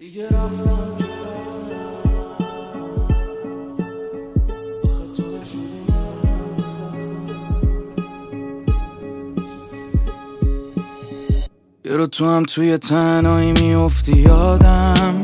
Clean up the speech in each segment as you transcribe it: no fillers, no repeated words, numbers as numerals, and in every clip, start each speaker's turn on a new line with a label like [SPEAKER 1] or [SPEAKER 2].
[SPEAKER 1] دیگه رفتم آخه تو نشدی مرهم یه رو تو هم توی تنهایی میافتی یادم،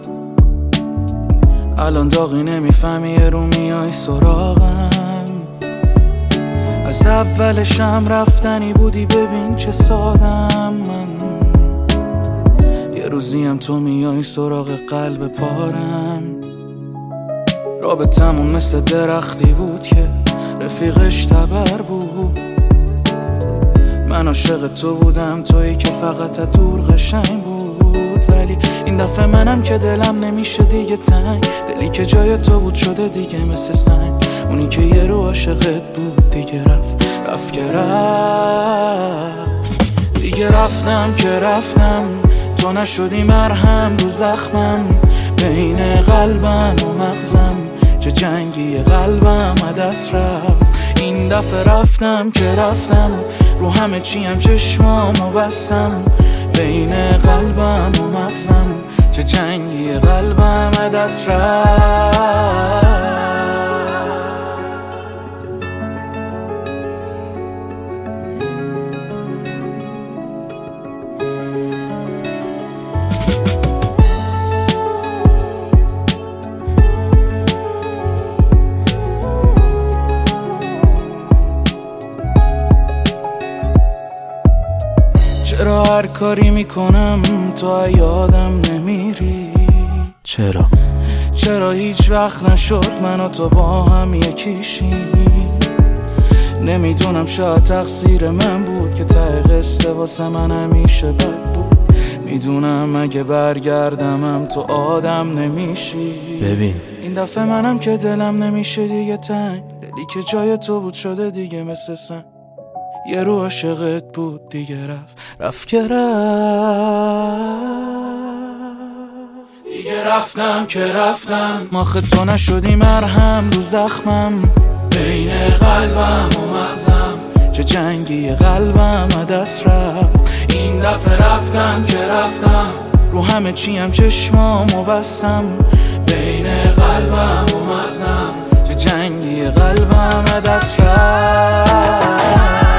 [SPEAKER 1] الان داغی نمیفهمی یه رو میای سراغم. از اولشم رفتنی بودی، ببین چه سادم من. یه روزی هم تو میای سراغ قلب پارم. رابطمون مثل درختی بود که رفیقش تبر بود. من عاشق تو بودم، تویی که فقط از دور قشنگ بود. ولی این دفعه منم که دلم نمیشه دیگه تنگ. دلی که جای تو بود شده دیگه مثل سنگ. اونی که یه رو عاشقت بود دیگه رفت که رفت. دیگه رفتم که رفتم، تو نشدی مرهم رو زخمم. بین قلبم و مغزم چه جنگی قلبم دست رفت. این دفعه رفتم که رفتم، رو همه چیم چشمامو بستم. بین قلبم و مغزم چه جنگی قلبم دست رفت. چرا هر کاری میکنم تو یادم نمیری؟ چرا هیچ وقت نشد من و تو با هم یکیشیم؟ نمیدونم، شاید تقصیر من بود که ته قصه واسه من همیشه بد بود. میدونم اگه برگردمم تو آدم نمیشی.
[SPEAKER 2] ببین
[SPEAKER 1] این دفعه منم که دلم نمیشه دیگه تنگ. دلی که جای تو بود شده دیگه مثل سنگ. یه رو عاشقت بود دیگه رفت که رفت. دیگه رفتم که رفتم، آخه تو نشدی مرهم رو زخمم. بین قلبم و مغزم چه جنگی قلبم دست رفت. این دفعه رفتم که رفتم، رو همه چیم چشمامو بستم. بین قلبم و مغزم چه جنگی قلبم دست رفت.